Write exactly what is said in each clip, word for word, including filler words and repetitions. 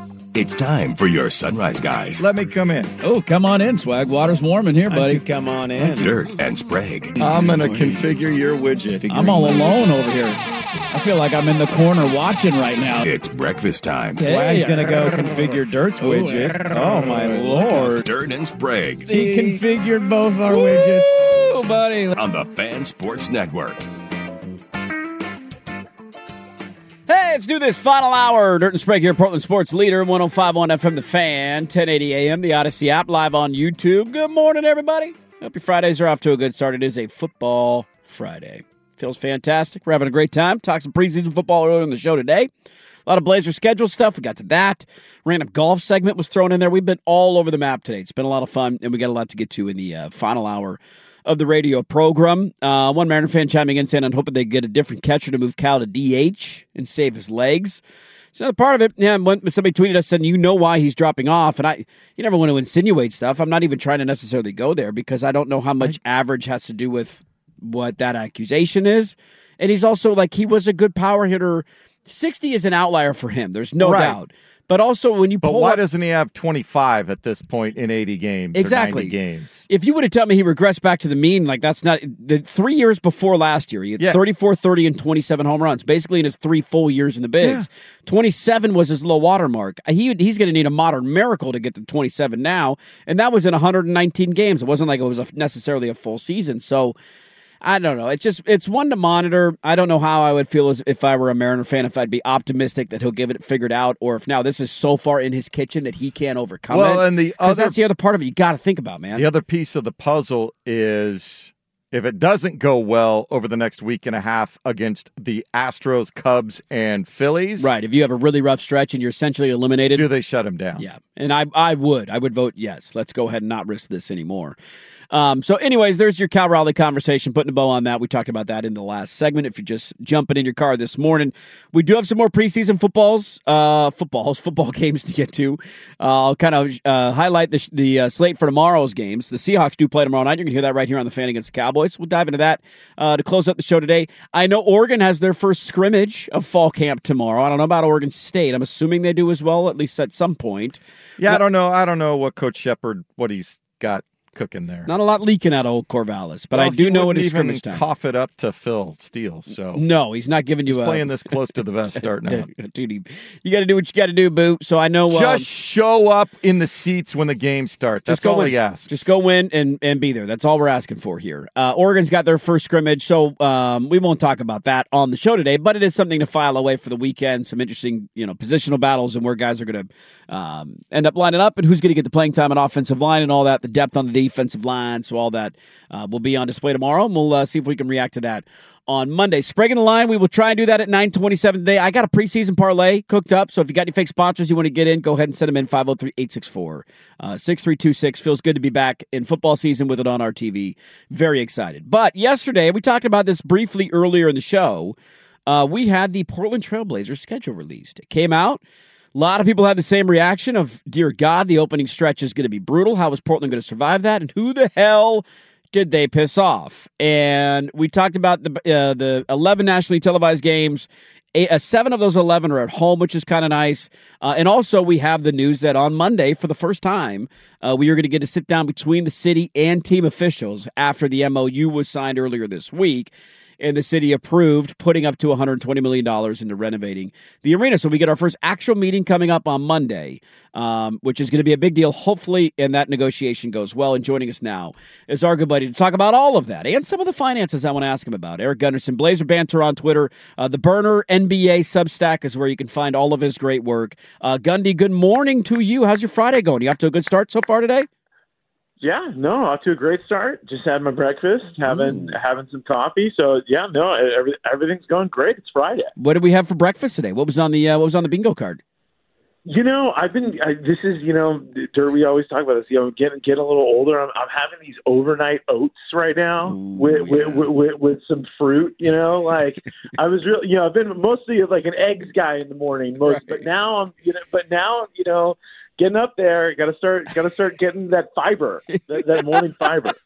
It's time for your Sunrise Guys. Let me come in. Oh, come on in, Swag. Water's warm in here, Why buddy. don't you come on in. Dirt and Sprague. I'm going to configure your widget. I'm all alone over here. I feel like I'm in the corner watching right now. It's breakfast time. Swag's going to go configure Dirt's widget. Oh, my Lord. Dirt and Sprague He configured both our widgets. Oh, buddy. on the Fan Sports Network. Hey, let's do this final hour. Dirt and Sprague here, Portland Sports Leader, one oh five point one F M, The Fan, ten eighty A M, the Odyssey app, live on YouTube. Good morning, everybody. Hope your Fridays are off to a good start. It is a football Friday. Feels fantastic. We're having a great time. Talked some preseason football earlier in the show today. A lot of Blazer schedule stuff. We got to that. Random golf segment was thrown in there. We've been all over the map today. It's been a lot of fun, and we got a lot to get to in the uh, final hour of the radio program. Uh, one Mariner fan chiming in saying, I'm hoping they get a different catcher to move Cal to D H and save his legs. It's another part of it. Yeah, when somebody tweeted us saying, you know why he's dropping off. And I, you never want to insinuate stuff. I'm not even trying to necessarily go there because I don't know how much average has to do with what that accusation is. And he's also like, he was a good power hitter. sixty is an outlier for him. There's no Right. doubt. But also when you But pull why up, doesn't he have twenty-five at this point in eighty games Exactly. or ninety games? if you would have told me he regressed back to the mean, like that's not the three years before last year. He had Yeah. thirty-four, thirty, and twenty-seven home runs, basically in his three full years in the bigs. twenty-seven was his low water mark. He, he's going to need a modern miracle to get to twenty-seven now, and that was in one hundred nineteen games. It wasn't like it was a, necessarily a full season. So I don't know. It's just it's one to monitor. I don't know how I would feel as if I were a Mariner fan, if I'd be optimistic that he'll give it figured out, or if now this is so far in his kitchen that he can't overcome Well, it. and the Because other that's the other part of it you got to think about, man. the other piece of the puzzle is if it doesn't go well over the next week and a half against the Astros, Cubs, and Phillies, Right. If you have a really rough stretch and you're essentially eliminated. do they shut him down? Yeah. And I I would. I would vote yes. Let's go ahead and not risk this anymore. Um, so anyways, there's your Cal Raleigh conversation, putting a bow on that. We talked about that in the last segment. If you're just jumping in your car this morning, we do have some more preseason footballs, uh, footballs, football games to get to. Uh, I'll kind of uh, highlight the, the uh, slate for tomorrow's games. The Seahawks do play tomorrow night. You're going to hear that right here on the Fan against the Cowboys. We'll dive into that uh, to close up the show today. I know Oregon has their first scrimmage of fall camp tomorrow. I don't know about Oregon State. I'm assuming they do as well, at least at some point. Yeah, I don't know. I don't know what Coach Shepard, what he's got cooking there. Not a lot leaking out of old Corvallis, but Well, I do he know it wouldn't is even scrimmage time. cough it up to Phil Steele. So No, he's not giving you he's a playing this close to the vest starting out. Dude, you- you got to do what you got to do, boo. So I know. um, Just show up in the seats when the game starts. That's just go all win. he asks. Just go win and, and be there. That's all we're asking for here. Uh, Oregon's got their first scrimmage, so um, we won't talk about that on the show today. But it is something to file away for the weekend. Some interesting, you know, positional battles and where guys are going to um, end up lining up and who's going to get the playing time on offensive line and all that. The depth on the defensive line, so all that uh, will be on display tomorrow. And we'll uh, see if we can react to that on Monday. Sprague in the line, we will try and do that at nine twenty-seven today. I got a preseason parlay cooked up, so if you got any fake sponsors you want to get in, go ahead and send them in five oh three, eight six four, six three two six. Feels good to be back in football season with it on our T V. Very excited. But yesterday, we talked about this briefly earlier in the show. Uh, we had the Portland Trailblazers schedule released. It came out. A lot of people had the same reaction of, dear God, the opening stretch is going to be brutal. How is Portland going to survive that? And who the hell did they piss off? And we talked about the uh, the eleven nationally televised games. Eight, uh, seven of those eleven are at home, which is kind of nice. Uh, and also we have the news that on Monday, for the first time, uh, we are going to get to sit down between the city and team officials after the M O U was signed earlier this week. And the city approved putting up to one hundred twenty million dollars into renovating the arena. So we get our first actual meeting coming up on Monday, um, which is going to be a big deal, hopefully, and that negotiation goes well. And joining us now is our good buddy to talk about all of that and some of the finances I want to ask him about. Eric Gunderson, Blazer Banter on Twitter. Uh, the Burner N B A Substack is where you can find all of his great work. Uh, Gundy, good morning to you. How's your Friday going? You off to a good start so far today? Yeah, no, off to a great start. Just had my breakfast, having Ooh. having some coffee. So yeah, no, every, everything's going great. It's Friday. What did we have for breakfast today? What was on the uh, What was on the bingo card? You know, I've been. I, this is, you know, Dirt, we always talk about this. You know, getting getting a little older. I'm, I'm having these overnight oats right now Ooh, with, yeah. with, with with with some fruit. You know, like I was really, you know, I've been mostly like an eggs guy in the morning, most, Right. but now I'm, you know, but now you know. Getting up there, got to start, got to start getting that fiber, that, that morning fiber.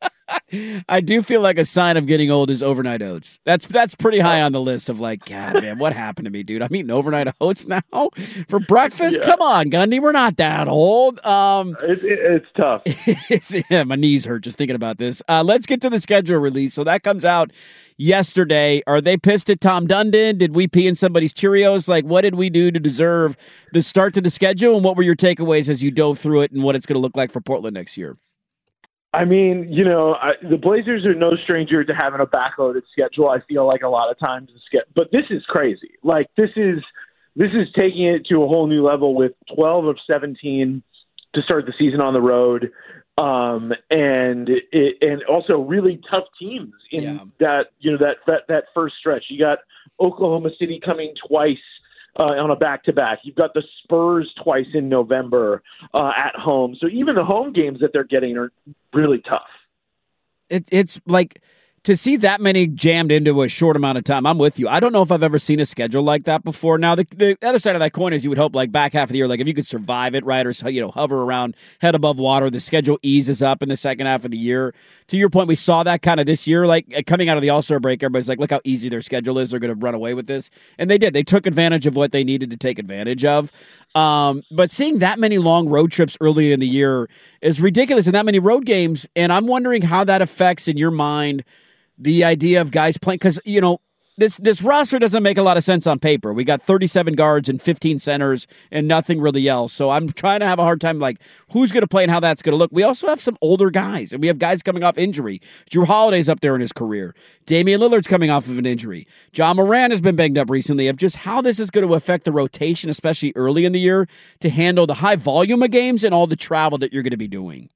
I do feel like a sign of getting old is overnight oats. That's that's pretty high on the list of like, God, man, what happened to me, dude? I'm eating overnight oats now for breakfast. Yeah. Come on, Gundy, we're not that old. Um, it, it, it's tough. it's, yeah, my knees hurt just thinking about this. Uh, let's get to the schedule release. So that comes out yesterday. Are they pissed at Tom Dundon? Did we pee in somebody's Cheerios? Like, what did we do to deserve the start to the schedule? And what were your takeaways as you dove through it and what it's going to look like for Portland next year? I mean, you know, I, the Blazers are no stranger to having a backloaded schedule. I feel like a lot of times, but this is crazy. Like this is this is taking it to a whole new level with twelve of seventeen to start the season on the road, um, and it, and also really tough teams in yeah. that you know that, that that first stretch. You got Oklahoma City coming twice. Uh, on a back-to-back. You've got the Spurs twice in November uh, at home. So even the home games that they're getting are really tough. It, it's like to see that many jammed into a short amount of time. I'm with you. I don't know if I've ever seen a schedule like that before. Now, the, the other side of that coin is you would hope like back half of the year, like if you could survive it, right, or you know, hover around head above water, the schedule eases up in the second half of the year. To your point, we saw that kind of this year, like coming out of the All-Star break, everybody's like, look how easy their schedule is. They're going to run away with this. And they did. They took advantage of what they needed to take advantage of. Um, but seeing that many long road trips early in the year is ridiculous, and that many road games. And I'm wondering how that affects in your mind the idea of guys playing, because, you know, this this roster doesn't make a lot of sense on paper. We got thirty-seven guards and fifteen centers and nothing really else. So I'm trying to have a hard time, like, who's going to play and how that's going to look. We also have some older guys, and we have guys coming off injury. Drew Holiday's up there in his career. Damian Lillard's coming off of an injury. John Moran has been banged up recently, of just how this is going to affect the rotation, especially early in the year, to handle the high volume of games and all the travel that you're going to be doing.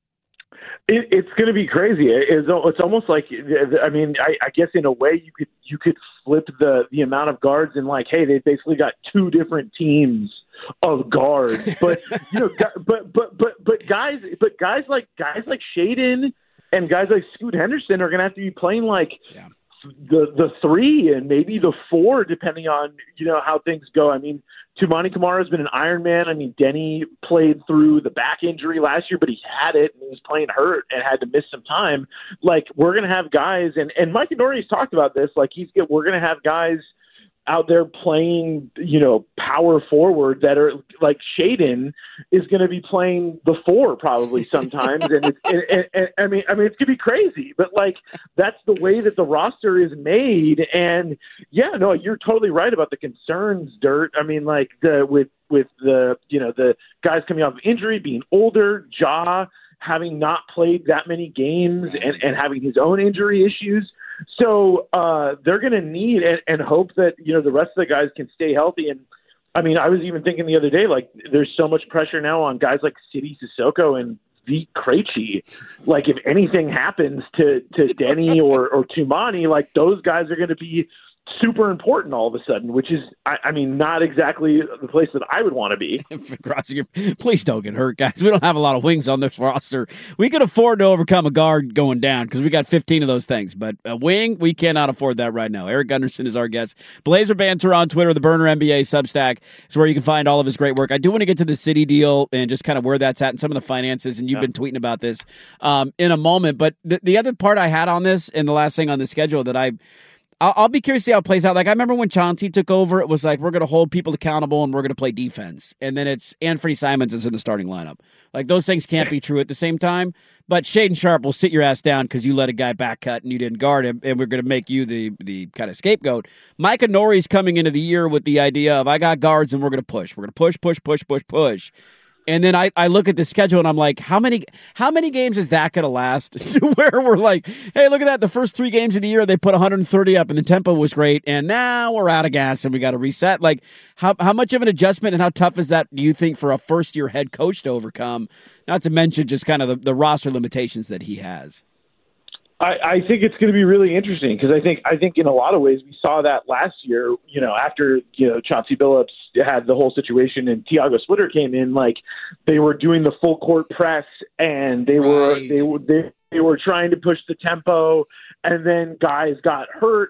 It, it's going to be crazy. It's, it's almost like, I mean, I, I guess in a way you could you could flip the, the amount of guards and like, hey, they basically got two different teams of guards. But you know, but but but but guys, but guys like guys like Shaedon and guys like Scoot Henderson are going to have to be playing like yeah. the the three and maybe the four, depending on you know how things go. I mean. Tumani Kamara has been an Iron Man. I mean, Denny played through the back injury last year, but he had it and he was playing hurt and had to miss some time. Like, we're going to have guys, and, and Mike Norrie's talked about this, like, he's we're going to have guys out there playing, you know, power forward that are like Shaedon is going to be playing the four probably sometimes. and, it's, and, and, and I mean, I mean, it's going to be crazy, but like, that's the way that the roster is made. And yeah, no, you're totally right about the concerns, Dirt. I mean, like the, with, with the, you know, the guys coming off of injury, being older, Ja having not played that many games and, and having his own injury issues. So uh, they're going to need and, and hope that, you know, the rest of the guys can stay healthy. And I mean, I was even thinking the other day, like there's so much pressure now on guys like Sidy Cissoko and Vit Krejci. Like if anything happens to, to Denny or, or Tumani, like those guys are going to be super important all of a sudden, which is, I, I mean, not exactly the place that I would want to be. Please don't get hurt, guys. We don't have a lot of wings on this roster. We could afford to overcome a guard going down because we got fifteen of those things, but a wing, we cannot afford that right now. Eric Gunderson is our guest. Blazer Banter on Twitter, the Burner N B A Substack is where you can find all of his great work. I do want to get to the City deal and just kind of where that's at and some of the finances, and you've yeah. been tweeting about this um, in a moment, but the, the other part I had on this and the last thing on the schedule that I I'll, I'll be curious to see how it plays out. Like, I remember when Chauncey took over, it was like, we're going to hold people accountable and we're going to play defense. And then it's Anthony Simons is in the starting lineup. Like, those things can't be true at the same time. But Shaedon Sharpe will sit your ass down because you let a guy back cut and you didn't guard him, and we're going to make you the the kind of scapegoat. Micah Norrie's coming into the year with the idea of, I got guards and we're going to push. We're going to push, push, push, push, push. And then I, I look at the schedule and I'm like, how many how many games is that going to last? To where we're like, hey, look at that. The first three games of the year, they put one hundred thirty up and the tempo was great. And now we're out of gas and we got to reset. Like, how how much of an adjustment and how tough is that, do you think, for a first-year head coach to overcome? Not to mention just kind of the, the roster limitations that he has. I, I think it's going to be really interesting because I think I think in a lot of ways we saw that last year. You know, after you know Chauncey Billups had the whole situation and Tiago Splitter came in, like they were doing the full court press and they right. were they were they, they were trying to push the tempo, and then guys got hurt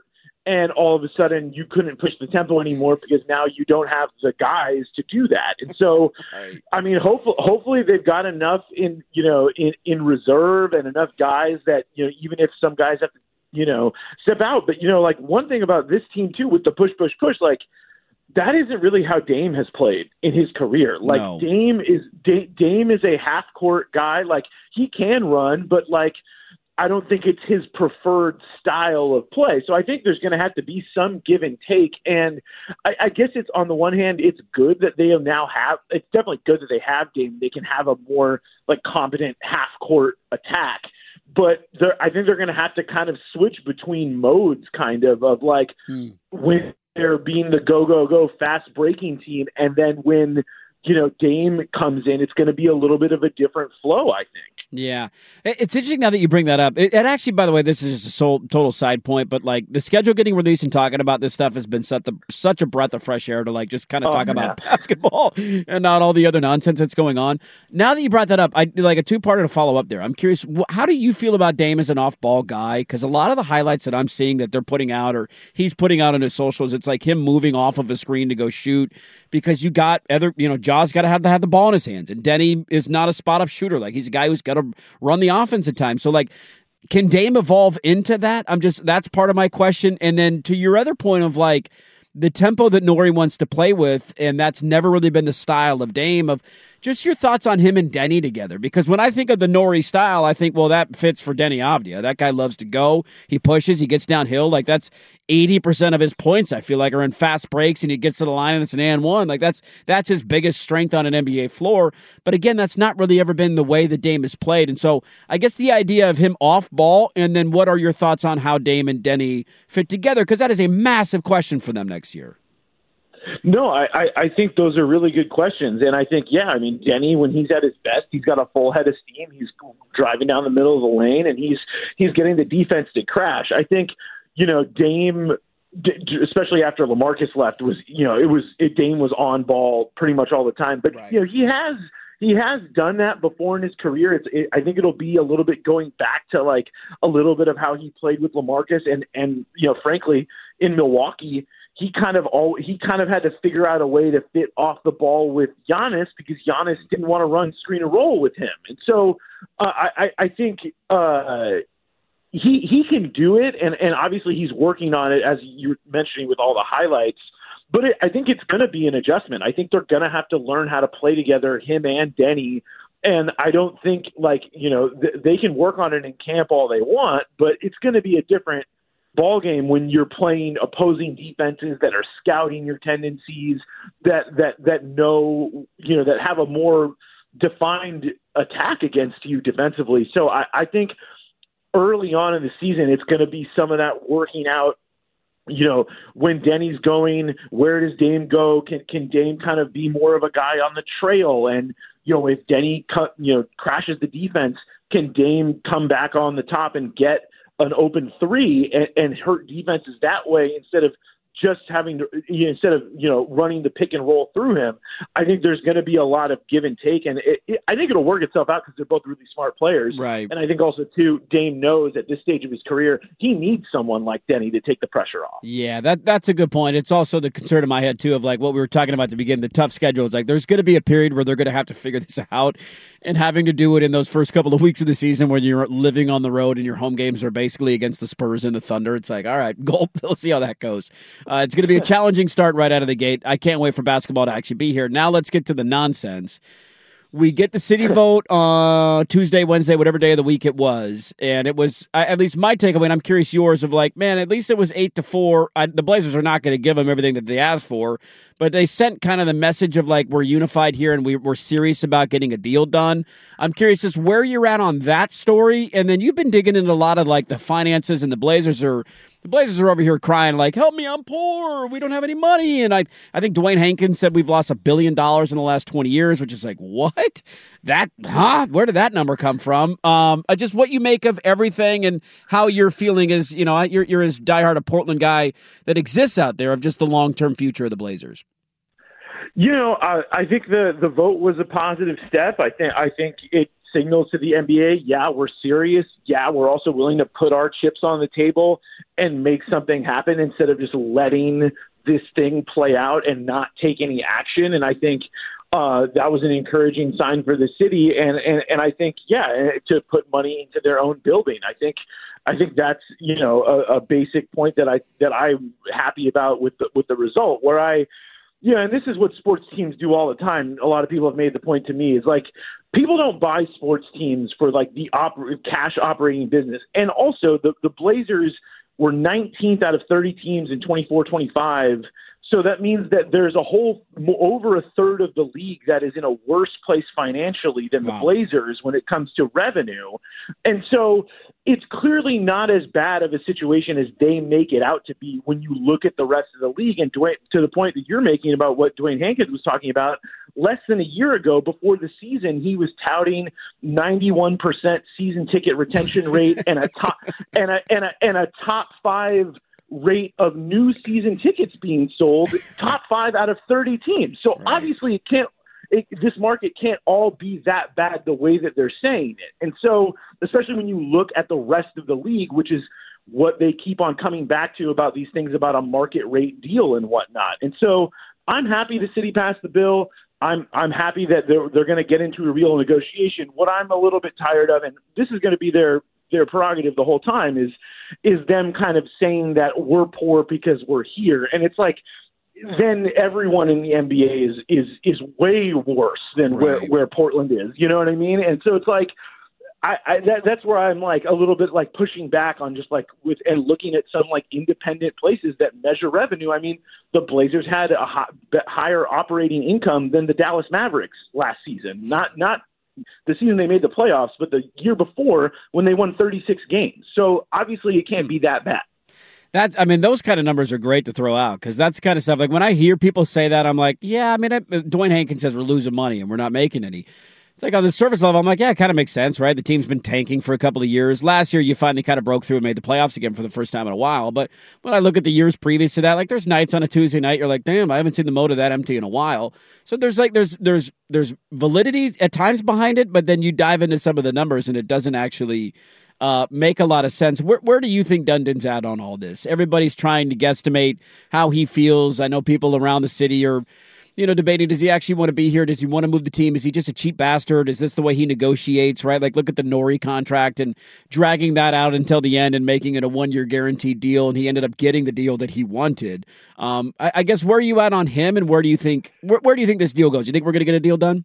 and all of a sudden you couldn't push the tempo anymore because now you don't have the guys to do that. And so, I mean, hopefully, hopefully they've got enough in, you know, in, in reserve and enough guys that, you know, even if some guys have to, you know, step out. But, you know, like one thing about this team too, with the push, push, push, like that isn't really how Dame has played in his career. Like no. Dame is Dame is a half court guy. Like he can run, but like, I don't think it's his preferred style of play. So I think there's going to have to be some give and take. And I, I guess it's on the one hand, it's good that they now have, it's definitely good that they have Dame. They can have a more like competent half court attack, but I think they're going to have to kind of switch between modes kind of, of like hmm. when they're being the go, go, go fast breaking team. And then when, you know, Dame comes in, it's going to be a little bit of a different flow, I think. Yeah. It's interesting now that you bring that up. It, it actually, by the way, this is just a sole, total side point, but like the schedule getting released and talking about this stuff has been such a, such a breath of fresh air to like just kind of oh, talk man. about basketball and not all the other nonsense that's going on. Now that you brought that up, I like a two-parter to follow up there. I'm curious, how do you feel about Dame as an off-ball guy? Because a lot of the highlights that I'm seeing that they're putting out or he's putting out on his socials, it's like him moving off of a screen to go shoot because you got other, you know, Ja's got to have to have the ball in his hands. And Denny is not a spot-up shooter. Like he's a guy who's got to run the offense at times. So like, can Dame evolve into that? I'm just, that's part of my question. And then to your other point of like the tempo that Nori wants to play with, and that's never really been the style of Dame, of just your thoughts on him and Denny together. Because when I think of the Nori style, I think, well, that fits for Denny Avdia. That guy loves to go. He pushes, he gets downhill. Like that's eighty percent of his points, I feel like, are in fast breaks and he gets to the line and it's an and one. Like that's that's his biggest strength on an N B A floor. But again, that's not really ever been the way that Dame has played. And so I guess the idea of him off ball, and then what are your thoughts on how Dame and Denny fit together? Because that is a massive question for them next year. No, I, I think those are really good questions. And I think, yeah, I mean, Denny, when he's at his best, he's got a full head of steam. He's driving down the middle of the lane, and he's he's getting the defense to crash. I think, you know, Dame, especially after LaMarcus left, was, you know, it was it, Dame was on ball pretty much all the time. But, right. you know, he has he has done that before in his career. It's, it, I think it'll be a little bit going back to, like, a little bit of how he played with LaMarcus. And, and you know, frankly, in Milwaukee, he kind of all he kind of had to figure out a way to fit off the ball with Giannis because Giannis didn't want to run screen and roll with him. And so uh, I, I think uh, he he can do it, and, and obviously he's working on it, as you're mentioning, with all the highlights. But it, I think it's going to be an adjustment. I think they're going to have to learn how to play together, him and Denny. And I don't think, like, you know, th- they can work on it in camp all they want, but it's going to be a different ball game when you're playing opposing defenses that are scouting your tendencies, that that that know, you know, that have a more defined attack against you defensively. So I, I think early on in the season, it's going to be some of that working out. You know, when Denny's going, where does Dame go? Can can Dame kind of be more of a guy on the trail? And, you know, if Denny cut, you know, crashes the defense, can Dame come back on the top and get an open three and, and hurt defenses that way instead of just having to, you know, instead of, you know, running the pick and roll through him? I think there's going to be a lot of give and take, and it, it, I think it'll work itself out because they're both really smart players. Right. And I think also too, Dame knows at this stage of his career, he needs someone like Denny to take the pressure off. Yeah, that that's a good point. It's also the concern in my head too of like what we were talking about at the beginning, the tough schedule. It's like there's going to be a period where they're going to have to figure this out, and having to do it in those first couple of weeks of the season when you're living on the road and your home games are basically against the Spurs and the Thunder. It's like, all right, gulp. We'll see how that goes. Uh, it's going to be a challenging start right out of the gate. I can't wait for basketball to actually be here. Now let's get to the nonsense. We get the city vote on Tuesday, Wednesday, whatever day of the week it was. And it was, at least my takeaway, and I'm curious yours, of like, man, at least it was eight to four. I, the Blazers are not going to give them everything that they asked for, but they sent kind of the message of like, we're unified here and we, we're serious about getting a deal done. I'm curious as where you're at on that story. And then you've been digging into a lot of like the finances, and the Blazers are, the Blazers are over here crying like, help me, I'm poor. We don't have any money. And I, I think Dwayne Hankins said we've lost a billion dollars in the last twenty years, which is like, what? That, huh? Where did that number come from? Um, uh, just what you make of everything and how you're feeling as, you know, you're, you're as diehard a Portland guy that exists out there of just the long-term future of the Blazers. You know, I, I think the, the vote was a positive step. I think, I think it's, signals to the N B A, yeah, we're serious. Yeah, we're also willing to put our chips on the table and make something happen instead of just letting this thing play out and not take any action. And I think uh, that was an encouraging sign for the city. And, and, and I think, yeah, to put money into their own building. I think I think that's, you know, a, a basic point that I that I'm happy about with the, with the result. Where I, yeah, and this is what sports teams do all the time. A lot of people have made the point to me is like people don't buy sports teams for like the oper- cash operating business. And also the the Blazers were nineteenth out of thirty teams in twenty-four twenty-five. So that means that there's a whole over a third of the league that is in a worse place financially than wow. the Blazers when it comes to revenue. And so it's clearly not as bad of a situation as they make it out to be when you look at the rest of the league. And Dwayne, to the point that you're making about what Dwayne Hankins was talking about, less than a year ago before the season, he was touting ninety-one percent season ticket retention rate and a top and a, and a, and a top five rate of new season tickets being sold, top five out of thirty teams. So right. obviously it can't, it, this market can't all be that bad the way that they're saying it. And so, especially when you look at the rest of the league, which is what they keep on coming back to about these things about a market rate deal and whatnot. And so I'm happy the city passed the bill. I'm I'm happy that they're they're going to get into a real negotiation. What I'm a little bit tired of, and this is going to be their their prerogative the whole time, is is them kind of saying that we're poor because we're here. And it's like, then everyone in the N B A is is is way worse than right. where, where Portland is. You know what I mean? And so it's like, I, I that, that's where I'm like a little bit like pushing back on just like with and looking at some like independent places that measure revenue. I mean, the Blazers had a high, higher operating income than the Dallas Mavericks last season. Not not the season they made the playoffs, but the year before when they won thirty-six games. So obviously it can't be that bad. That's, I mean, those kind of numbers are great to throw out because that's kind of stuff. Like when I hear people say that, I'm like, yeah, I mean, I, Dwayne Hankins says we're losing money and we're not making any. It's like on the surface level, I'm like, yeah, it kind of makes sense, right? The team's been tanking for a couple of years. Last year, you finally kind of broke through and made the playoffs again for the first time in a while. But when I look at the years previous to that, like there's nights on a Tuesday night, you're like, damn, I haven't seen the motor that empty in a while. So there's like, there's, there's, there's validity at times behind it, but then you dive into some of the numbers and it doesn't actually uh, make a lot of sense. Where, where do you think Dundon's at on all this? Everybody's trying to guesstimate how he feels. I know people around the city are, you know, debating, does he actually want to be here? Does he want to move the team? Is he just a cheap bastard? Is this the way he negotiates, right? Like, look at the Norrie contract and dragging that out until the end and making it a one-year guaranteed deal, and he ended up getting the deal that he wanted. Um, I, I guess, where are you at on him, and where do you think where, where do you think this deal goes? Do you think we're going to get a deal done?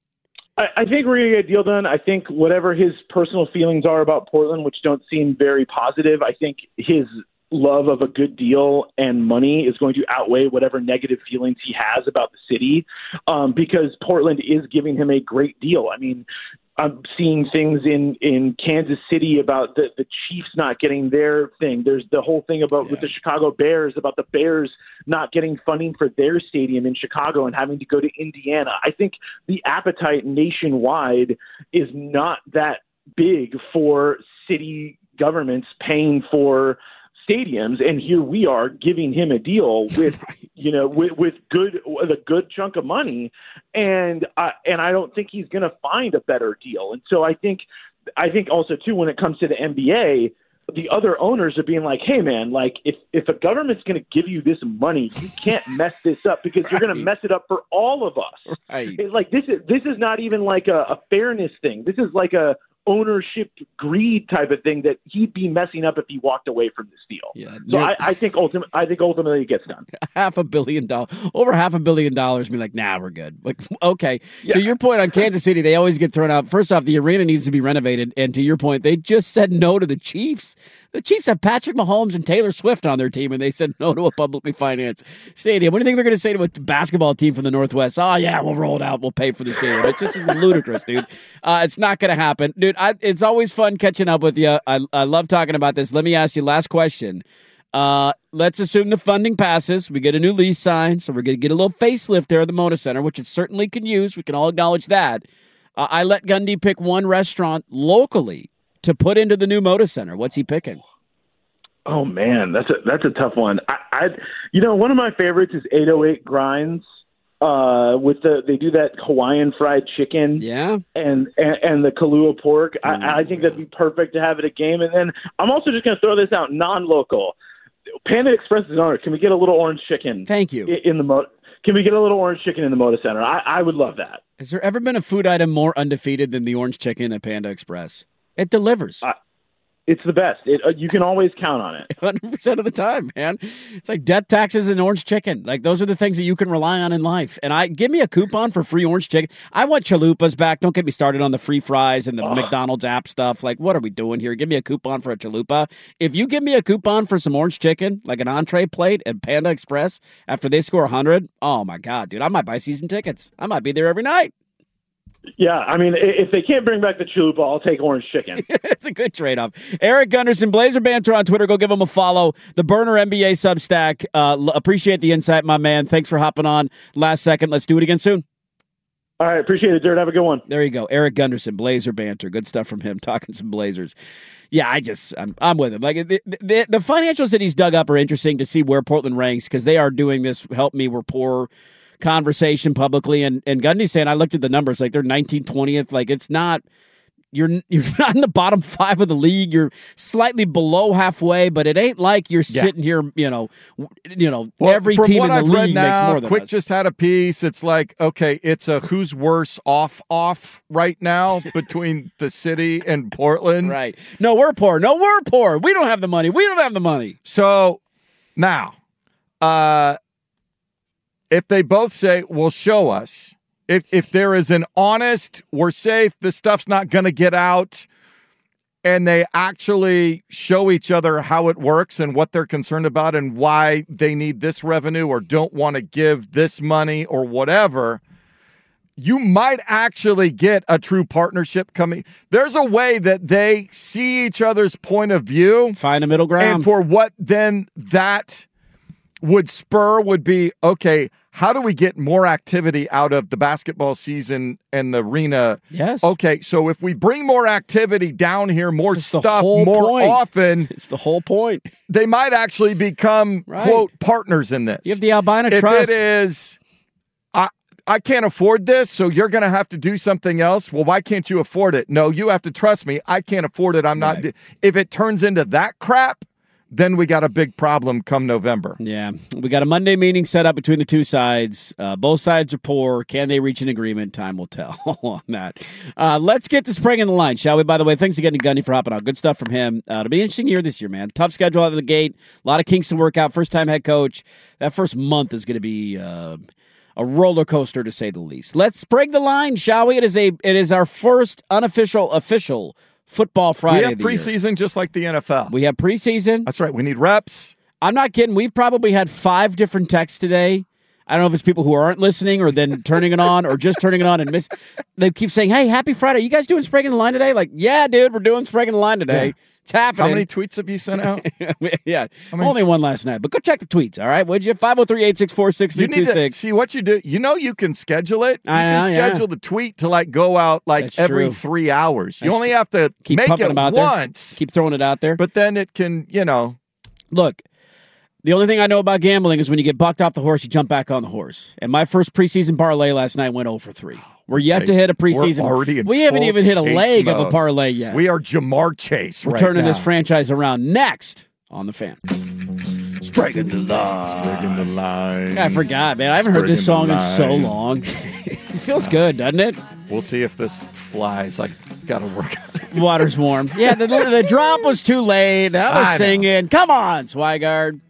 I, I think we're going to get a deal done. I think whatever his personal feelings are about Portland, which don't seem very positive, I think his love of a good deal and money is going to outweigh whatever negative feelings he has about the city, um, because Portland is giving him a great deal. I mean, I'm seeing things in, in Kansas City about the, the Chiefs not getting their thing. There's the whole thing about yeah. with the Chicago Bears, about the Bears not getting funding for their stadium in Chicago and having to go to Indiana. I think the appetite nationwide is not that big for city governments paying for stadiums, and here we are giving him a deal with, you know, with, with good, with a good chunk of money, and uh, and I don't think he's going to find a better deal. And so I think, I think also too, when it comes to the N B A, the other owners are being like, hey man, like if if a government's going to give you this money, you can't mess this up because right. you're going to mess it up for all of us. Right. It's like this is this is not even like a, a fairness thing. This is like a ownership greed type of thing that he'd be messing up if he walked away from this deal. Yeah, so I, I think ultimately, I think ultimately it gets done. Half a billion dollars, over half a billion dollars. Be like, nah, we're good. Like, okay. Yeah. To your point on Kansas City, they always get thrown out. First off, the arena needs to be renovated, and to your point, they just said no to the Chiefs. The Chiefs have Patrick Mahomes and Taylor Swift on their team, and they said no to a publicly financed stadium. What do you think they're going to say to a basketball team from the Northwest? Oh, yeah, we'll roll it out. We'll pay for the stadium. It's just ludicrous, dude. Uh, it's not going to happen. Dude, I, it's always fun catching up with you. I, I love talking about this. Let me ask you last question. Uh, let's assume the funding passes. We get a new lease signed, so we're going to get a little facelift there at the Moda Center, which it certainly can use. We can all acknowledge that. Uh, I let Gundy pick one restaurant locally to put into the new Moda Center. What's he picking? Oh man, that's a that's a tough one. I, I you know, one of my favorites is eight oh eight Grinds. uh, with the they do that Hawaiian fried chicken, Yeah. and and, and the Kahlua pork. I, I think that'd be perfect to have at a game. And then I'm also just going to throw this out, non-local. Panda Express is on it. Can we get a little orange chicken? Thank you. In the mo- Can we get a little orange chicken in the Moda Center? I, I would love that. Has there ever been a food item more undefeated than the orange chicken at Panda Express? It delivers. Uh, It's the best. It, uh, you can always count on it. one hundred percent of the time, man. It's like death taxes and orange chicken. Like, those are the things that you can rely on in life. And I give me a coupon for free orange chicken. I want chalupas back. Don't get me started on the free fries and the oh. McDonald's app stuff. Like, what are we doing here? Give me a coupon for a chalupa. If you give me a coupon for some orange chicken, like an entree plate at Panda Express, after they score one hundred, oh, my God, dude, I might buy season tickets. I might be there every night. Yeah, I mean, if they can't bring back the chalupa, I'll take orange chicken. It's a good trade-off. Eric Gunderson, Blazer Banter on Twitter. Go give him a follow. The Burner N B A Substack. Uh, l- appreciate the insight, my man. Thanks for hopping on last second. Let's do it again soon. All right, appreciate it, Dirt. Have a good one. There you go. Eric Gunderson, Blazer Banter. Good stuff from him, talking some Blazers. Yeah, I just, I'm, I'm with him. Like the, the, the financials that he's dug up are interesting to see where Portland ranks, because they are doing this help me, we're poor conversation publicly, and and Gundy's saying, I looked at the numbers, like they're nineteenth, twentieth, like it's not, you're you're not in the bottom five of the league, you're slightly below halfway, but it ain't like you're Yeah. sitting here, you know, you know, Well, every from team what in the I've read league makes now, more than Quick us. just had a piece. It's like, okay, it's a who's worse off off right now between the city and Portland. Right. No, we're poor. No, we're poor. We don't have the money. We don't have the money. So now, uh, if they both say, well, show us, if if there is an honest, we're safe, this stuff's not going to get out, and they actually show each other how it works and what they're concerned about and why they need this revenue or don't want to give this money or whatever, you might actually get a true partnership coming. There's a way that they see each other's point of view. Find a middle ground. And for what then that would spur would be, okay, how do we get more activity out of the basketball season and the arena? Yes. Okay, so if we bring more activity down here, more It's the stuff, whole more point. often, It's the whole point. they might actually become, Right. quote, partners in this. You have the Albina if Trust. it is, I, I can't afford this, so you're going to have to do something else. Well, why can't you afford it? No, you have to trust me. I can't afford it. I'm not. Right. If it turns into that crap, then we got a big problem come November. Yeah. We got a Monday meeting set up between the two sides. Uh, both sides are poor. Can they reach an agreement? Time will tell on that. Uh, let's get to spring in the line, shall we? By the way, thanks again to Gundy for hopping on. Good stuff from him. Uh, it'll be an interesting year this year, man. Tough schedule out of the gate. A lot of kinks to work out. First-time head coach. That first month is going to be uh, a roller coaster, to say the least. Let's spring the line, shall we? It is a it is our first unofficial official Football Friday. We have of the year. preseason just like the N F L. We have preseason. That's right. We need reps. I'm not kidding. We've probably had five different texts today. I don't know if it's people who aren't listening or then turning it on or just turning it on and miss. They keep saying, hey, happy Friday. You guys doing Spring in the Line today? Like, yeah, dude, we're doing Spring in the Line today. Yeah. It's happening. How many tweets have you sent out? yeah. many- Only one last night. But go check the tweets, all right? Would you? five oh three, eight six four, six three You two need to six. see what you do. You know you can schedule it. You I know, can yeah. schedule the tweet to like go out like That's every true. three hours. You That's only true. have to Keep make pumping it them out there. once, Keep throwing it out there. but then it can, you know. Look, the only thing I know about gambling is when you get bucked off the horse, you jump back on the horse. And my first preseason parlay last night went oh for three. We're yet Chase, to hit a we're preseason. already in we haven't full even hit a chase leg of a mode. parlay yet. We are Jamar Chase We're right turning now. this franchise around next on The Fan. Spragging the line. Spragging the line. I forgot, man. I haven't heard this song Spragging in the so line. long. It feels good, doesn't it? We'll see if this flies. I got to work on it. Water's warm. Yeah, the, the drop was too late. I was I know. singing. Come on, Swigard.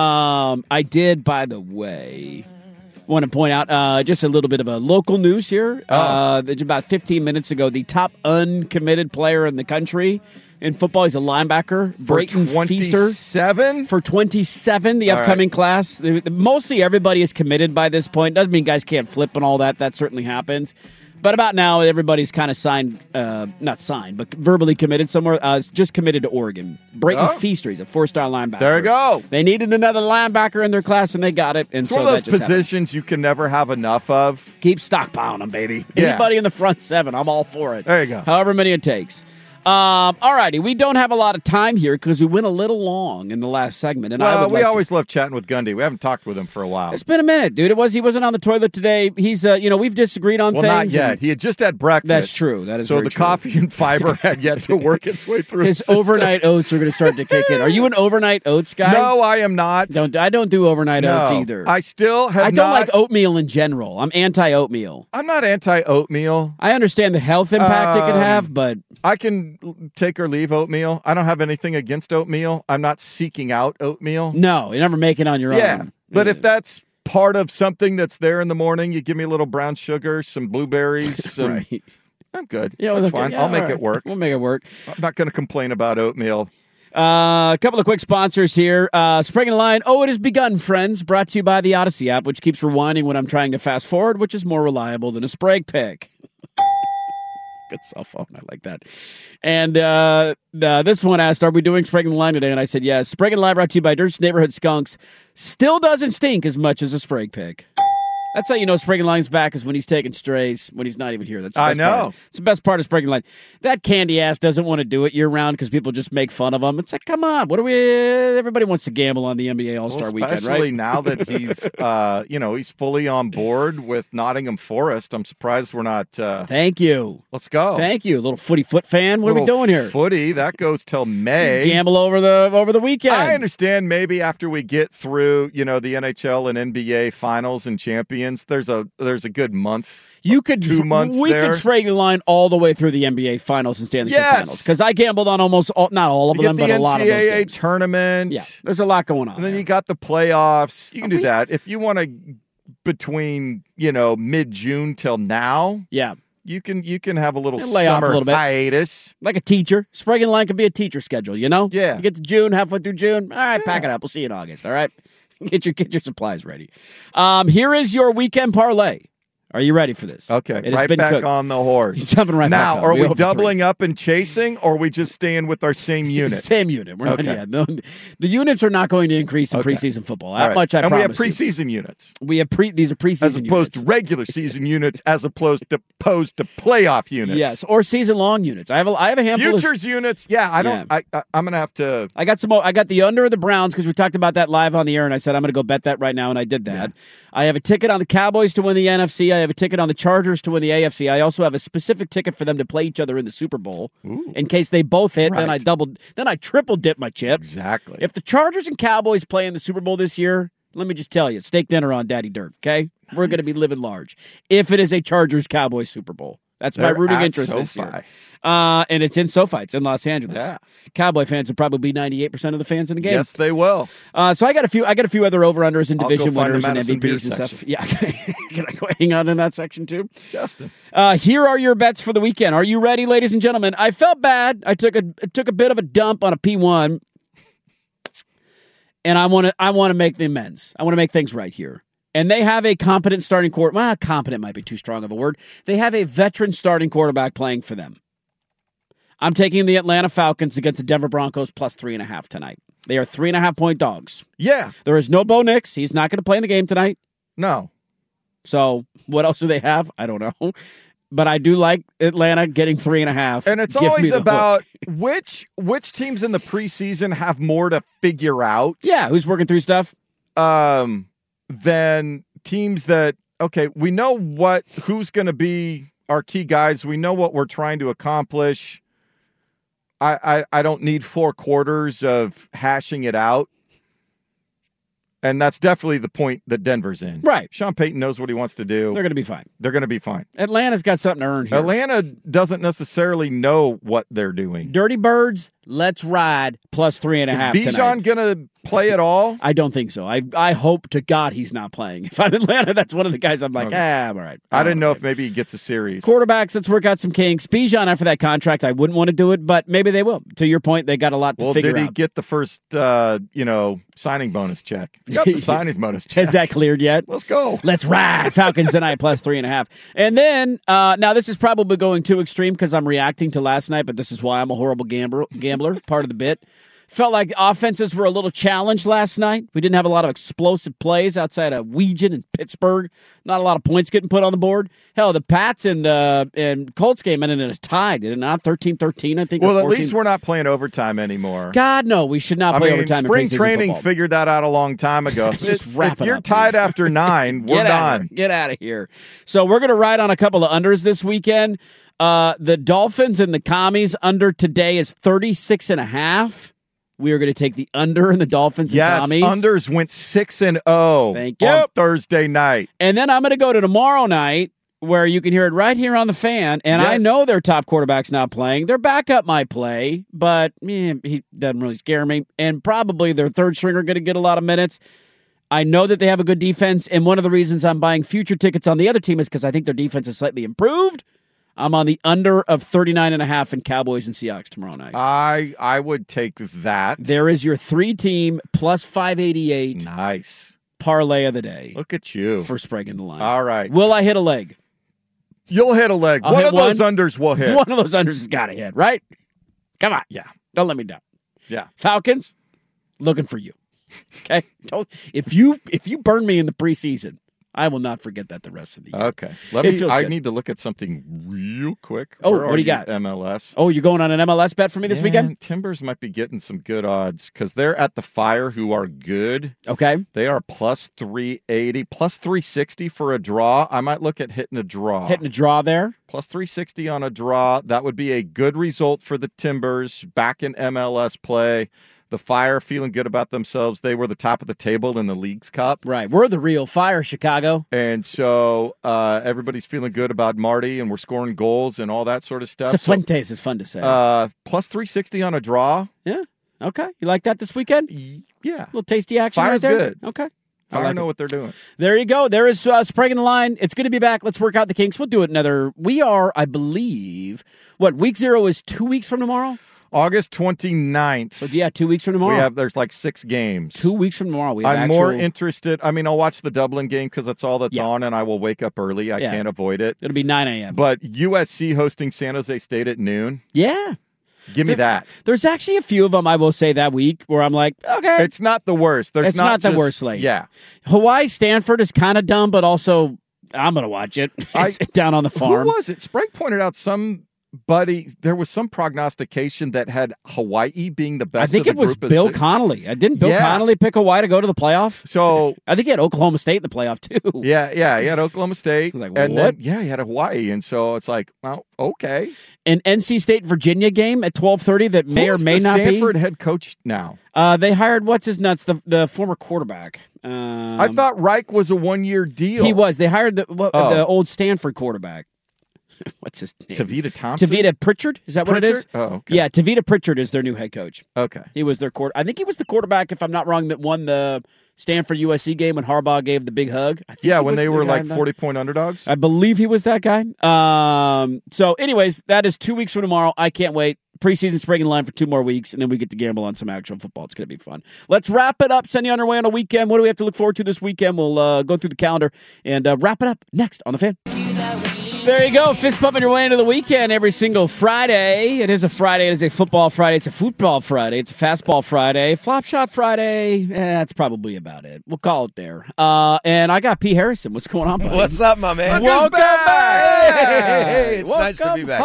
Um, I did, by the way, want to point out uh, just a little bit of a local news here. Oh. Uh, that about fifteen minutes ago, the top uncommitted player in the country in football, he's a linebacker, Brayton Feaster. twenty-seven? For twenty-seven, the All upcoming class. The- the- Mostly everybody is committed by this point. Doesn't mean guys can't flip and all that. That certainly happens. But about now, everybody's kind of signed, uh, not signed, but verbally committed somewhere. Uh, just committed to Oregon. Brayton Oh. Feaster, he's a four-star linebacker. There you go. They needed another linebacker in their class, and they got it. And It's so one of that those just happened. positions you can never have enough of. Keep stockpiling them, baby. Yeah. Anybody in the front seven, I'm all for it. There you go. However many it takes. Um, all righty, we don't have a lot of time here because we went a little long in the last segment, and I Well, would we like always to... love chatting with Gundy. We haven't talked with him for a while. It's been a minute, dude. It was he wasn't on the toilet today. He's, uh, you know, we've disagreed on well, things. not yet. and- He had just had breakfast. That's true. That is so very the true. coffee and fiber had yet to work its way through His system. overnight oats are going to start to kick in. Are you an overnight oats guy? No, I am not. Don't I don't do overnight no. oats either. I still have I don't not, like oatmeal in general. I'm anti oatmeal. I'm not anti oatmeal. I understand the health impact it could Um, have, but I can take or leave oatmeal. I don't have anything against oatmeal. I'm not seeking out oatmeal. no, you never make it on your Yeah, own. but if that's part of something that's there in the morning, you give me a little brown sugar, some blueberries, some, right. I'm good. Yeah, That's look, fine. yeah, I'll make all right. it work. We'll make it work. I'm not going to complain about oatmeal. Uh, a couple of quick sponsors here. Uh, Sprague and Line. Oh, it has begun, friends. Brought to you by the Odyssey app, which keeps rewinding when I'm trying to fast forward, which is more reliable than a Sprague pick. Good cell phone. I like that. And uh, uh, this one asked, are we doing Sprague and Line today? And I said, yes. Sprague and Line brought to you by Dirt's Neighborhood Skunks. Still doesn't stink as much as a Sprague pick. That's how you know Sprague and Line's back is when he's taking strays, when he's not even here. That's the I best know. Part. It's the best part of Sprague and Line. That candy ass doesn't want to do it year round because people just make fun of him. It's like, come on, what are we? Everybody wants to gamble on the N B A All Star Well, Weekend, especially right? now that he's, uh, you know, he's fully on board with Nottingham Forest. I'm surprised we're not. Uh, Thank you, let's go. thank you, little footy foot fan. What are we Little doing here? Footy that goes till May. Gamble over the over the weekend. I understand maybe after we get through, you know, the N H L and N B A finals and champions, there's a there's a good month. You could two months We there. could Sprague and Line all the way through the N B A finals and Stanley Cup Yes. finals because I gambled on almost all, not all of You them, get but the a lot of those N C double A games. tournament. Yeah, there's a lot going on. And then there. you got the playoffs. You can Are do we- that. If you want to between, you know, mid-June till now, yeah. you can you can have a little And lay off a summer little bit. hiatus. Like a teacher. Sprague and Line could be a teacher schedule, you know? Yeah. You get to June, halfway through June. All right, pack it up. We'll see you in August, all right? Get your get your supplies ready. Um, here is your weekend parlay. Are you ready for this? Okay, It has right been back cooked. on the horse. Jumping right now, back on. are We we over doubling up and chasing, or are we just staying with our same unit? Same unit. We're not Okay. yet. The, the units are not going to increase in Okay. preseason football. All That right. much I and we have promise you. preseason units We have pre. These are preseason as opposed units. to regular season units, as opposed to opposed to playoff units. Yes, or season long units. I have a, I have a handful of. Futures units. Yeah, I don't. I, I I'm gonna have to. I got some. I got the under of the Browns because we talked about that live on the air, and I said I'm going to go bet that right now, and I did that. I have a ticket on the Cowboys to win the N F C. I have a ticket on the Chargers to win the A F C. I also have a specific ticket for them to play each other in the Super Bowl in case they both hit. Then I Right. doubled. Then I triple dip my chips. Exactly. If the Chargers and Cowboys play in the Super Bowl this year, let me just tell you, steak dinner on Daddy Dirt. Okay, we're going to be living large. If it is a Chargers Cowboys Super Bowl, that's my They're rooting at interest this SoFi. year. Uh, and it's in SoFi. It's in Los Angeles. Yeah. Cowboy fans will probably be ninety-eight percent of the fans in the game. Yes, they will. Uh, so I got a few. I got a few other over unders and I'll go division find the winners and Madison M V Ps beer and stuff. section. Yeah, can I go hang out in that section too? Justin. Uh, here are your bets for the weekend. Are you ready, ladies and gentlemen? I felt bad. I took a I took a bit of a dump on a P one, and I want to I want to make the amends. I want to make things right here. And they have a competent starting quarter. Well, competent might be too strong of a word. They have a veteran starting quarterback playing for them. I'm taking the Atlanta Falcons against the Denver Broncos plus three and a half tonight. They are three and a half point dogs. Yeah. There is no Bo Nix. He's not going to play in the game tonight. No. So what else do they have? I don't know. But I do like Atlanta getting three and a half. And it's Give me always the hook. about which which teams in the preseason have more to figure out. Yeah, who's working through stuff? Um, than teams that okay, we know what who's going to be our key guys. We know what we're trying to accomplish. I, I I don't need four quarters of hashing it out. And that's definitely the point that Denver's in. Right. Sean Payton knows what he wants to do. They're going to be fine. They're going to be fine. Atlanta's got something to earn here. Atlanta doesn't necessarily know what they're doing. Dirty Birds, let's ride plus three and a Is half Bijan tonight. going to play at all? I don't think so. I I hope to God he's not playing. If I'm Atlanta, that's one of the guys I'm like, Okay. ah, I'm all right. I didn't know Okay. if maybe he gets a series. Quarterbacks, let's work out some kinks. Bijan, after that contract, I wouldn't want to do it, but maybe they will. To your point, they got a lot to Well, figure did he out. get the first, uh, you know, signing bonus check? He got the signing bonus check. Has that cleared yet? Let's go. Let's ride Falcons tonight plus three and a half. And then, uh, now this is probably going too extreme because I'm reacting to last night, but this is why I'm a horrible gambler. Gambler, part of the bit. Felt like offenses were a little challenged last night. We didn't have a lot of explosive plays outside of Weegen and Pittsburgh. Not a lot of points getting put on the board. Hell, the Pats and uh, and Colts game ended in a tie, did it not? thirteen thirteen, I think. Well, at least we're not playing overtime anymore. God, no, we should not I play mean, overtime spring in preseason training football. figured that out a long time ago. Just if wrap it you're up, tied dude. after nine, we're Get out of done. here. Get out of here. So we're going to ride on a couple of unders this weekend. Uh, the Dolphins and the Commies under today is thirty-six and a half. We are going to take the under in the Dolphins and Yes, Commies. unders went six and zero. Thank you. On Thursday night. And then I'm going to go to tomorrow night where you can hear it right here on the Fan. And I Yes. know their top quarterback's not playing. Their backup might play, but eh, he doesn't really scare me. And probably their third stringer going to get a lot of minutes. I know that they have a good defense, and one of the reasons I'm buying future tickets on the other team is because I think their defense is slightly improved. I'm on the under of thirty-nine and a half in Cowboys and Seahawks tomorrow night. I I would take that. There is your three-team plus five eighty-eight Nice. parlay of the day Look at you. for Sprague in the line. All right. Will I hit a leg? You'll hit a leg. I'll one hit of those one. unders will hit. One of those unders has got to hit, right? Come on. Yeah. Don't let me down. Yeah. Falcons, looking for you. Okay? Don't, if you if you burn me in the preseason, I will not forget that the rest of the year. Okay. Let It me feels I good. need to look at something real quick. Oh, Where what are do you got? M L S. Oh, you're going on an M L S bet for me this Man, weekend? Timbers might be getting some good odds because they're at the Fire, who are good. Okay. They are plus three eighty, plus three sixty for a draw. I might look at hitting a draw. Hitting a draw there. Plus three sixty on a draw. That would be a good result for the Timbers back in M L S play. The Fire feeling good about themselves. They were the top of the table in the Leagues Cup. Right. We're the real Fire, Chicago. And so uh, everybody's feeling good about Marty, and we're scoring goals and all that sort of stuff. So, Cifuentes is fun to say. uh, plus three sixty on a draw. yeah. Okay. You like that this weekend? Y- Yeah. little tasty action Fire's right there? good. Okay. I Fire like know it. what they're doing. There you go. There is uh, Sprague in the line. It's good to be back. Let's work out the kinks. We'll do it another. We are, I believe, what, week zero is two weeks from tomorrow? August twenty-ninth. So, yeah, two weeks from tomorrow. We have, there's like six games. Two weeks from tomorrow. We have I'm actual, more interested. I mean, I'll watch the Dublin game because that's all that's Yeah. on, and I will wake up early. I Yeah. can't avoid it. It'll be nine a.m. But U S C hosting San Jose State at noon. Yeah. Give me There- that. There's actually a few of them, I will say, that week where I'm like, okay. It's not the worst. There's It's not the just- worst slate. Yeah. Hawaii Stanford is kind of dumb, but also I'm going to watch it. I- It's down on the farm. Who was it? Sprague pointed out somebody. There was some prognostication that had Hawaii being the best. I think of it the was group of Bill six. Connolly. Uh, Didn't Bill Yeah. Connolly pick Hawaii to go to the playoff? So I think he had Oklahoma State in the playoff, too. yeah, yeah, he had Oklahoma State, I was like, and what? then yeah, he had Hawaii, and so it's like, well, okay. An N C State Virginia game at twelve thirty that may Who's or may the not Stanford be. head coach now? Uh, they hired, what's his nuts, the, the former quarterback. Um, I thought Reich was a one year deal. he was. They hired the, what, Oh. the old Stanford quarterback. What's his name? Tavita Thompson. Tavita Pritchard? Is that what it is? Pritchard? Oh, okay. Yeah, Tavita Pritchard is their new head coach. Okay. He was their quarter. I think he was the quarterback, if I'm not wrong, that won the Stanford U S C game when Harbaugh gave the big hug. I think Yeah, he when was they the were guy like in that. forty point underdogs. I believe he was that guy. Um, so, anyways, that is two weeks from tomorrow. I can't wait. Preseason Sprague in the line for two more weeks, and then we get to gamble on some actual football. It's going to be fun. Let's wrap it up. Send you on our way on a weekend. What do we have to look forward to this weekend? We'll uh, go through the calendar and uh, wrap it up next on The Fan. There you go. Fist pumping your way into the weekend every single Friday. It is a Friday. It is a football Friday. It's a football Friday. It's a fastball Friday. Flop shot Friday. Eh, that's probably about it. We'll call it there. Uh, and I got P. Harrison. What's going on, buddy? What's up, my man? Welcome back. Hey, it's nice to be back.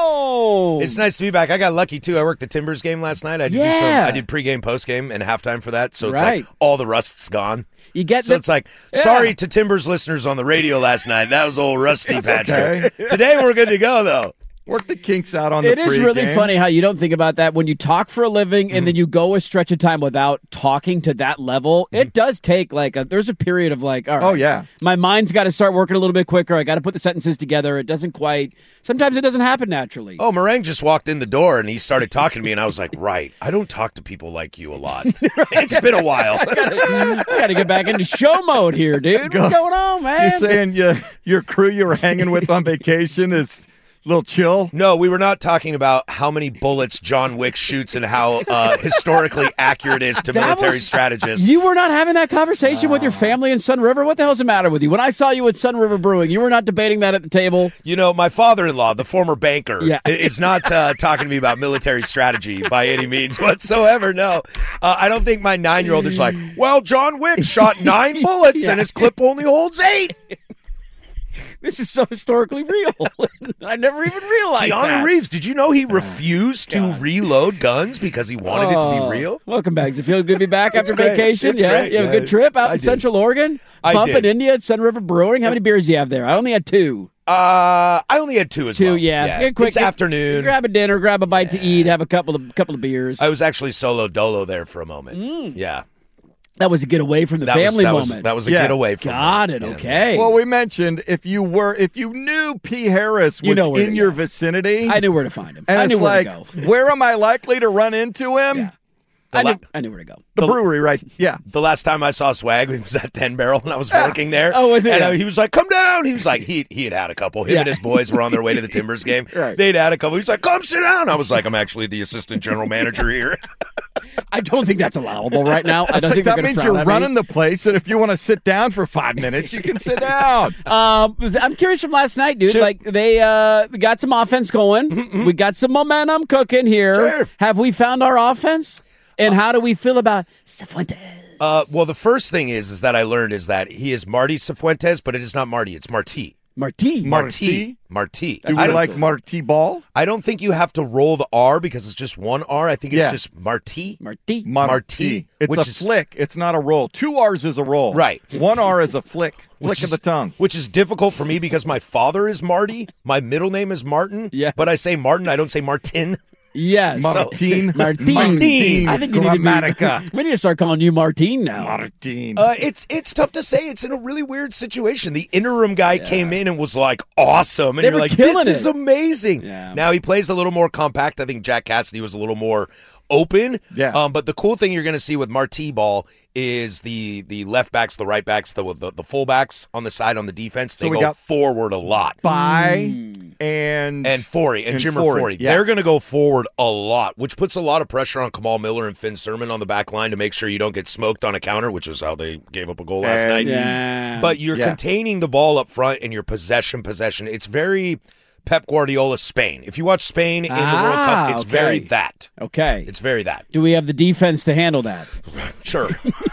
Oh, It's nice to be back. I got lucky too. I worked the Timbers game last night. I did do some, Yeah. I did pregame, postgame, and halftime for that. So it's Right. like all the rust's gone. you get So the, it's like, sorry to Timbers listeners on the radio last night. That was old rusty, Patrick. okay. Today we're good to go though. Work the kinks out on the It is really pregame. funny how you don't think about that when you talk for a living and then you go a stretch of time without talking to that level. It does take like a, there's a period of like, all right, Oh, yeah. my mind's got to start working a little bit quicker. I got to put the sentences together. It doesn't quite. Sometimes it doesn't happen naturally. Oh, Meringue just walked in the door and he started talking to me, and I was like, right, I don't talk to people like you a lot. It's been a while. I got to get back into show mode here, dude. What's going on, man? You're saying you, your crew you were hanging with on vacation is Little chill. No, we were not talking about how many bullets John Wick shoots and how uh, historically accurate it is to That military was- strategists. You were not having that conversation with your family in Sun River? What the hell's the matter with you? When I saw you at Sun River Brewing, you were not debating that at the table? You know, my father-in-law, the former banker, Yeah. i- is not uh, talking to me about military strategy by any means whatsoever. No, uh, I don't think my nine-year-old is like, well, John Wick shot nine bullets Yeah. and his clip only holds eight. This is so historically real. I never even realized Keanu that. Reeves, did you know he refused to reload guns because he wanted it to Oh, be real? Welcome back. Does it feel good to be back It's after great. vacation? It's yeah, great. you have a Yeah, good trip out I in did. Central Oregon? I Bump did. in India at Sun River Brewing? How many beers do you have there? I only had two. Uh, I only had two as Two, well. yeah. Get quick. It's afternoon. Grab a dinner, grab a bite to eat, have a couple of couple of beers. I was actually solo dolo there for a moment. Yeah. that was a get away from the That family was, that moment. Was, that was a Yeah. getaway from Got me. it. Yeah. Okay. Well, we mentioned if you were, if you knew P. Harris You was know where in to your go. vicinity, I knew where to find him. and I it's knew where like, to go. where am I likely to run into him? Yeah. The I la- knew, I knew where to go. The, The- brewery, right? Yeah. The last time I saw Swag, he was at ten Barrel, and I was working there. Oh, was it? And Yeah. uh, he was like, "Come down." He was like, he he had had a couple. Him Yeah. and his boys were on their way to the Timbers game. Right. They'd had a couple. He's like, "Come sit down." I was like, "I'm actually the assistant general manager here." I don't think that's allowable right now. I It's don't like, think they're that gonna means frown you're at me. running the place, and if you want to sit down for five minutes, you can sit down. Um, I'm curious from last night, dude. Sure. Like they uh, we got some offense going. We got some momentum cooking here. Sure. Have we found our offense? And how do we feel about Cifuentes? Uh, well, the first thing is is that I learned is that he is Marty Cifuentes, but it is not Marty. It's Marti. Marti. Marti. Marti. Do I we don't- like Marty Ball? I don't think you have to roll the R because it's just one R. I think it's Yeah. just Marti. Marti. Marti, It's which a is- flick. It's not a roll. Two R's is a roll. Right. One R is a flick. Flick Which of is- the tongue. Which is difficult for me because my father is Marty. My middle name is Martin. Yeah. But I say Martin. I don't say Martin. Yes. Martin. Martin. Martin. I think you need to Grammatica. be, we need to start calling you Martin now. Martin. Uh, it's it's tough to say. It's in a really weird situation. The interim guy came in and was like awesome, and They you're were like, killing this is it. amazing. Yeah. Now he plays a little more compact. I think Jack Cassidy was a little more open. Yeah. Um, but the cool thing you're going to see with Marti Ball is the the left backs, the right backs, the the, the full backs on the side on the defense. They So we go got- forward a lot. By Hmm. and And Forey and, and Jimmer Forey, Forey, yeah. they're going to go forward a lot, which puts a lot of pressure on Kamal Miller and Finn Sermon on the back line to make sure you don't get smoked on a counter, which is how they gave up a goal last And- night. Yeah. But you're Yeah. containing the ball up front and your possession, possession. It's very Pep Guardiola Spain. If you watch Spain in the World Ah, Cup, it's okay. very that. Okay. It's very that. Do we have the defense to handle that? Sure.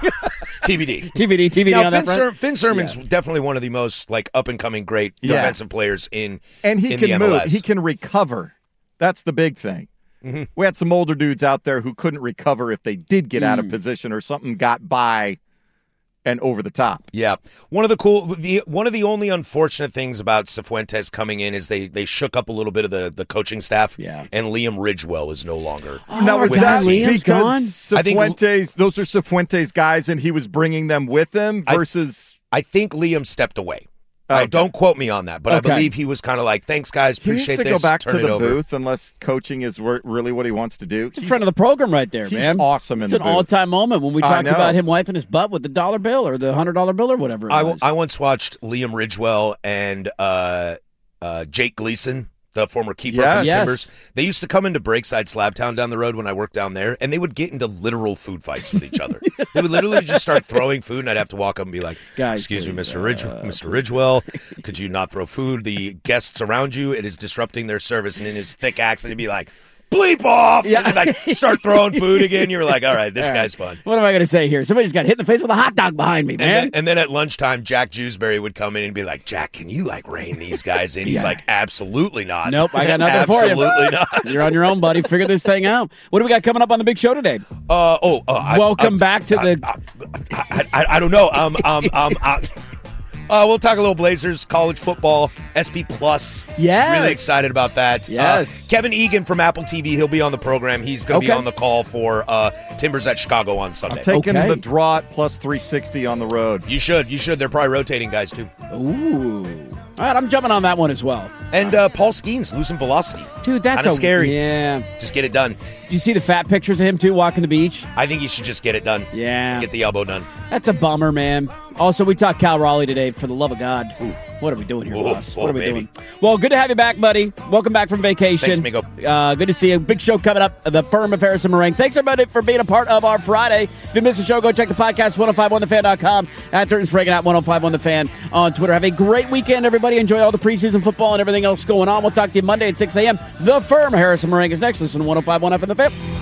T B D. T V D, T V D Now, on Finn, that front? Ser- Finn Sermon's definitely one of the most like up and coming great Yeah. defensive players in and he in can the move. M L S. He can recover. That's the big thing. Mm-hmm. We had some older dudes out there who couldn't recover if they did get out of Mm. position or something got by and over the top. Yeah, one of the cool, the one of the only unfortunate things about Cifuentes coming in is they they shook up a little bit of the, the coaching staff. Yeah. and Liam Ridgewell is no longer. now, Oh, was with that the team. Liam's gone? because I think- Cifuentes, those are Cifuentes guys, and he was bringing them with him I- versus I think Liam stepped away. Uh, Okay. don't quote me on that, but Okay. I believe he was kind of like, "Thanks, guys, he needs appreciate to this." go back Turn to it the over. booth unless coaching is re- really what he wants to do. It's in front of the program right there, he's man. awesome in It's the an booth. all-time moment when we I talked know. about him wiping his butt with the dollar bill or the hundred dollar bill or whatever it I, was. I once watched Liam Ridgewell and uh, uh, Jake Gleason, the former keeper Yes. from Yes. Timbers. They used to come into Breakside Slabtown down the road when I worked down there, and they would get into literal food fights with each other. They would literally just start throwing food, and I'd have to walk up and be like, Guys, "Excuse me, please, Mister Ridge, uh, Mister Ridgewell, could you not throw food? The guests around you, it is disrupting their service." And in his thick accent, he'd be like, "Bleep off!" Yeah. And like start throwing food again. You were like, "All right, this All right. guy's fun." What am I going to say here? Somebody just got hit in the face with a hot dog behind me, And man. then, and then at lunchtime, Jack Jewsbury would come in and be like, "Jack, can you like rein these guys in?" He's Yeah. like, "Absolutely not. Nope, I got nothing for you. Absolutely not." You're on your own, buddy. Figure this thing out. What do we got coming up on the big show today? Uh, oh, uh, I- Welcome I- back to I, the- I, I, I don't know. Um, um, um. Uh, Uh, we'll talk a little Blazers, college football, S P Plus. Yes. Really excited about that. Yes. Uh, Kevin Egan from Apple T V, he'll be on the program. He's going to be Okay. on the call for uh, Timbers at Chicago on Sunday. taking Okay. the draw at plus three sixty on the road. You should. You should. They're probably rotating guys, too. Ooh. All right, I'm jumping on that one as well. And uh, Paul Skeens, losing velocity. Dude, that's Kinda a, scary. Yeah. Just get it done. Do you see the fat pictures of him, too, walking the beach? I think you should just get it done. Yeah. Get the elbow done. That's a bummer, man. Also, we talked Cal Raleigh today, for the love of God. What are we doing here, Whoa, boss? whoa, What are we baby. doing? Well, good to have you back, buddy. Welcome back from vacation. Thanks, Migo. Uh, good to see you. Big show coming up. The Firm of Harrison Meringue. Thanks, everybody, for being a part of our Friday. If you missed the show, go check the podcast, ten fifty-one the fan dot com, at Turton Sprague and at ten fifty-one the fan on Twitter. Have a great weekend, everybody. Enjoy all the preseason football and everything else going on. We'll talk to you Monday at six a.m. The Firm of Harrison Meringue is next. Listen to ten fifty-one F M The Fan.